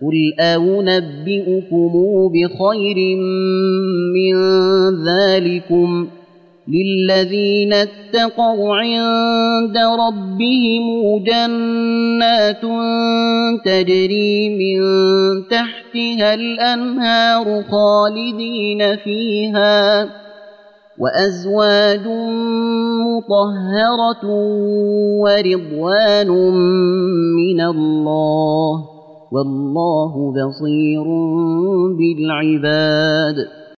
قل أنبئكم بخير من ذلكم للذين اتقوا عند ربهم جنات تجري من تحتها الأنهار خالدين فيها وأزواج مطهرة ورضوان من الله والله بصير بالعباد.